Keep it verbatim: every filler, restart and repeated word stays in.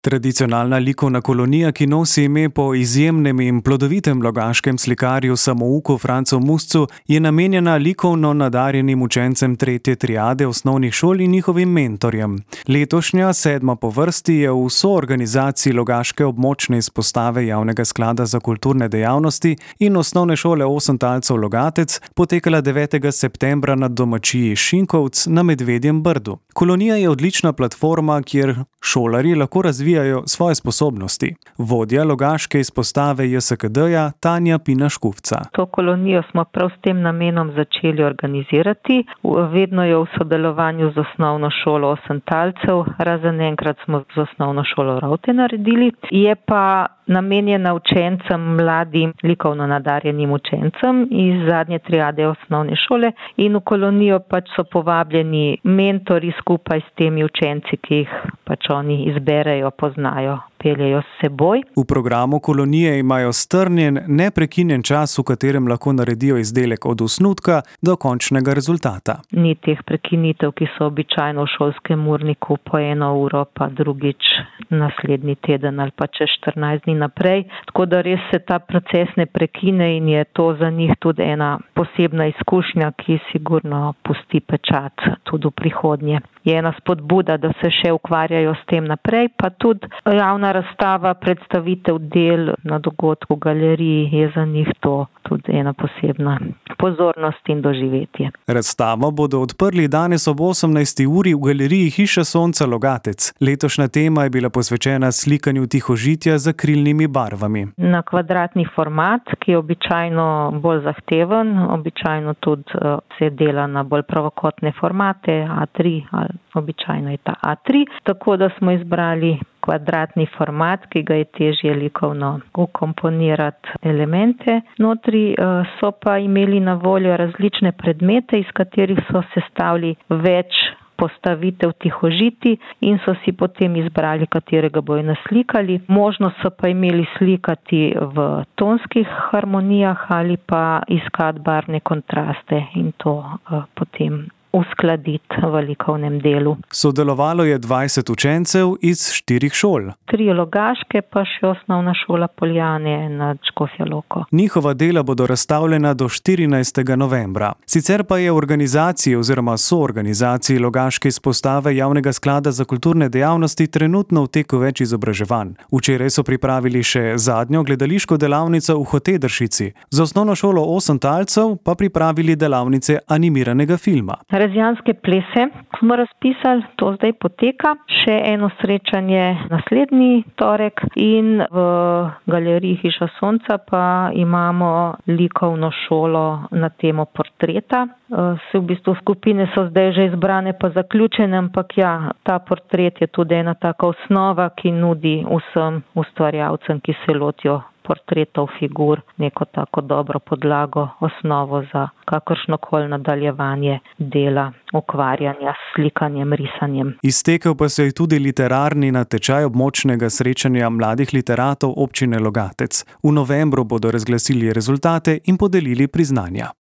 Tradicionalna likovna kolonija, ki nosi ime po izjemnem in plodovitem logaškem slikarju samouku Francu Muscu, je namenjena likovno nadarjenim učencem tretje triade osnovnih šol in njihovim mentorjem. Letošnja, sedma po vrsti, je v soorganizaciji logaške območne izpostave Javnega sklada za kulturne dejavnosti in osnovne šole Osemtalcev Logatec potekala devetega septembra na domačiji Šinkovc na Medvedjem Brdu. Kolonija je odlična platforma, kjer šolarji lahko razvijajo svoje sposobnosti. Vodja logaške izpostave J S K D-ja Tanja Pina Škufca. To kolonijo smo prav s tem namenom začeli organizirati. Vedno je v sodelovanju z osnovno šolo Osemtalcev, razen enkrat smo z osnovno šolo Ravte naredili. Je pa namenjena učencem, mladim, likovno nadarjenim učencem iz zadnje triade osnovne šole in v kolonijo pač so povabljeni mentori skupaj s temi učenci, ki jih pač oni izberejo, poznajo, peljejo s seboj. V programu kolonije imajo strnjen, neprekinjen čas, v katerem lahko naredijo izdelek od osnutka do končnega rezultata. Ni teh prekinitev, ki so običajno v šolskem urniku po eno uro, pa drugič naslednji teden ali pa čez štirinajst dni naprej. Tako da res se ta proces ne prekine in je to za njih tudi ena posebna izkušnja, ki sigurno pusti pečat tudi v prihodnje. Je ena spodbuda, da se še ukvarjajo s tem naprej, pa tudi javna razstava, predstavitev del na dogodku v galeriji je za njih to tudi ena posebna pozornost in doživetje. Razstavo bodo odprli danes ob osemnajsti uri v galeriji Hiša sonca Logatec. Letošnja tema je bila posvečena slikanju tihožitja z akrilnimi barvami. Na kvadratni format, ki je običajno bolj zahteven, običajno tudi se dela na bolj pravokotne formate, A tri, ali običajno je ta A tri, tako da smo izbrali kvadratni format, ki ga je težje likovno ukomponirati elemente. Notri so pa imeli na voljo različne predmete, iz katerih so sestavili več postavitev tihožiti in so si potem izbrali, katerega bojo naslikali. Možnost so pa imeli slikati v tonskih harmonijah ali pa iskati barvne kontraste in to uh, potem uskladiti v likovnem delu. Sodelovalo je dvajset učencev iz štirih šol. Tri logaške, pa še osnovna šola Poljane nad Škofjo Loko. Njihova dela bodo razstavljena do štirinajstega novembra. Sicer pa je v organizaciji oziroma soorganizaciji logaške izpostave Javnega sklada za kulturne dejavnosti trenutno v teku več izobraževanj. Včeraj so pripravili še zadnjo gledališko delavnico v Hotedršici. Za osnovno šolo Osemtalcev pa pripravili delavnice animiranega filma. Rezijanske plese smo razpisali, to zdaj poteka. Še eno srečanje naslednji torek in v galeriji Hiša sonca pa imamo likovno šolo na temo portreta. Se v bistvu skupine so zdaj že izbrane pa zaključene, ampak ja, ta portret je tudi ena taka osnova, ki nudi vsem ustvarjalcem, ki se lotijo portretov, figur, neko tako dobro podlago, osnovo za kakršnokoli nadaljevanje dela, ukvarjanja s slikanjem, risanjem. Iztekel pa se je tudi literarni natečaj območnega srečanja mladih literatov občine Logatec. V novembru bodo razglasili rezultate in podelili priznanja.